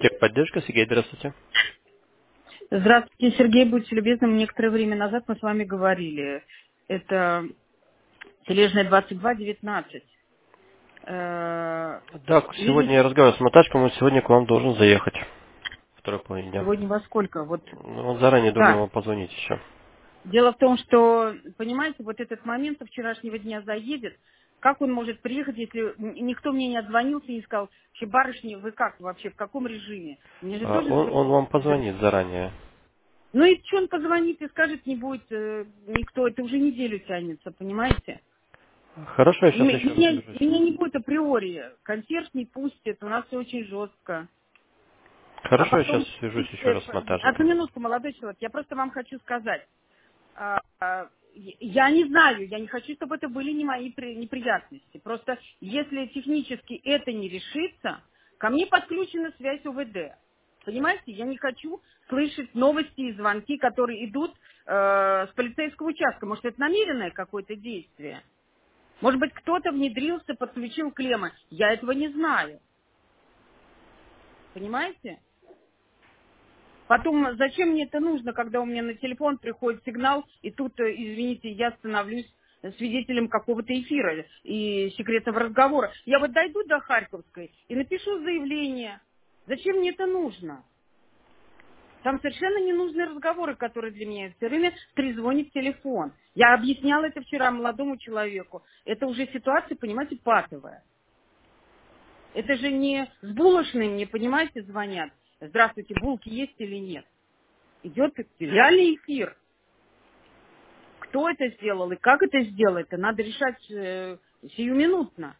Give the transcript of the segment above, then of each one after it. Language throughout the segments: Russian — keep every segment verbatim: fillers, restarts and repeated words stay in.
Техподдержка, Сергей, здравствуйте. Здравствуйте, Сергей, будьте любезны, некоторое время назад мы с вами говорили. Это Тележная двадцать два девятнадцать. Э, Так, Видите, сегодня я разговаривал с Маташком, он сегодня к вам должен заехать. Второй половине дня. сегодня во сколько? Вот, Ну, Он заранее думал да. вам позвонить еще. Дело в том, что, понимаете, вот этот момент со вчерашнего дня заедет. Как он может приехать, если н- никто мне не отзвонился и не сказал, вообще, барышни, вы как вообще, в каком режиме? Мне же А, тоже Он, он вам звонили. позвонит заранее. Ну и что он позвонит и скажет, не будет э, никто, это уже неделю тянется, понимаете? Хорошо, я М- сейчас еще раз Меня, свяжусь. меня не будет априори. Консьерж не пустит, у нас все очень жестко. А Хорошо, я сейчас потом, свяжусь еще э, раз с одну монтажником. минутку, молодой человек, я просто вам хочу сказать. А, а, Я не знаю, я не хочу, чтобы это были не мои при- неприятности. Просто если технически это не решится, ко мне подключена связь ОВД. Понимаете, я не хочу слышать новости и звонки, которые идут э, с полицейского участка. Может, это намеренное какое-то действие? Может быть, кто-то внедрился, подключил клеммы. Я этого не знаю. Понимаете? Потом, зачем мне это нужно, когда у меня на телефон приходит сигнал, и тут, э, извините, я становлюсь свидетелем какого-то эфира и секретного разговора. Я вот дойду до Харьковской и напишу заявление. Зачем мне это нужно? Там совершенно ненужные разговоры, которые для меня все время трезвонит телефон. Я объясняла это вчера молодому человеку. Это уже ситуация, понимаете, патовая. Это же не с булочной мне, понимаете, звонят. Здравствуйте, булки есть или нет? Идет реальный эфир. Кто это сделал и как это сделал, это надо решать э, сиюминутно.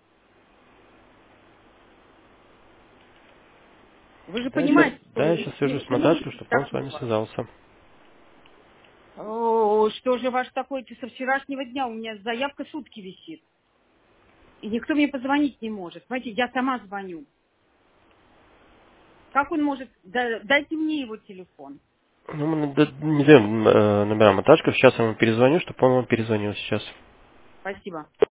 Вы же Да, я сейчас, понимаете, что да, я мне- сейчас свяжусь с мне Маташкой, чтобы он с вами такого. связался. О, что же ваш такой, со вчерашнего дня у меня заявка сутки висит. И никто мне позвонить не может. Знаете, я сама звоню. Как он может? Да- дайте мне его телефон. Ну, мы д- не даем э, номера Маташков, сейчас я ему перезвоню, чтобы он вам перезвонил сейчас. Спасибо.